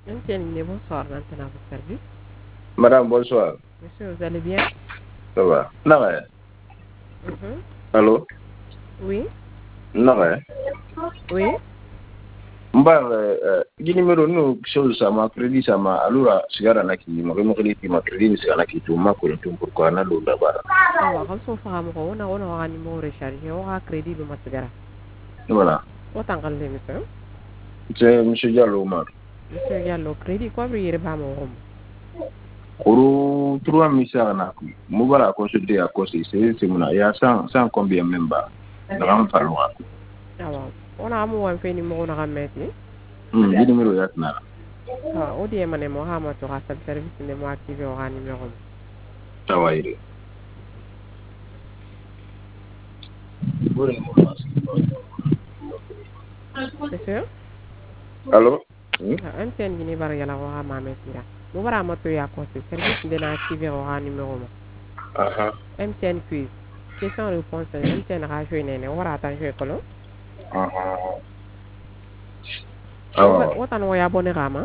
MTN, bonsoir, maintenant à votre service. Madame, bonsoir. Monsieur, vous allez bien? Ça va. Naka. Allô? Oui, Naka. oui. Gini numéro nous chose sama crédit sama alura sigara na ki ma mo crédit ma crédit sigara na ki to ma ko to pourquoi na lo dabara. Awa, kan so faham ko ona wa numéro recharge o ha crédit lu matugara. Voilà. O tangal le monsieur. C'est monsieur Diallo Omar. Monsieur Diallo, crédit ko bi yere ba mo rom. Oro 3 misa na ku. Mo bara consulter à cause c'est mon il y a 100 combien même ba. Na ram falwa. Awa, ona amu wan fe numéro na gameti. Gini numéro ya tna. Ha, o di mane mo ha ma to ha service ne mo activer o ha numéro. Tawaire. Monsieur? Allô? MTN gini bar yala o ha ma metira. Mo bara ma to ya ko service ne na activer o ha numéro mo. Aha. MTN quiz. Question réponse MTN ra jouer nene o wara tan jouer ko lo. Aha. Wotan wo ya abonné rama?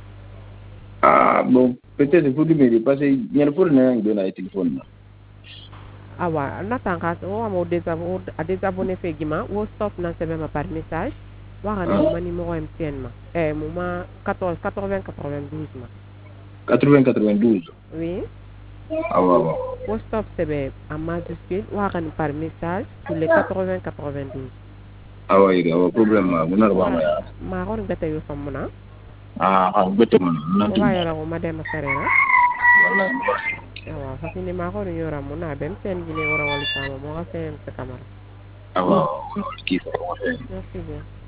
Bon, peut-être pour lui mais parce que il y a le pour na ngi na téléphone na. Awa, natan ka o amo désabonné fe gima wo stop na sebe ma par message. Wara ne ma numéro MTN ma. Mo ma 14 80 92 ma. 80 92. Oui. Awa. Wo stop sebe en majuscule wara ne par message sur les 80 92. Awa ide awa problem ma muna ba ma ya. Ma ron gata yo famuna. Betul man. O wa yara ko madema sarena. Wallahi. Awa, fasini ma ko yora muna bem sen gine wara wali sama mo ga sen se kamara. Awa, kif. Merci bien.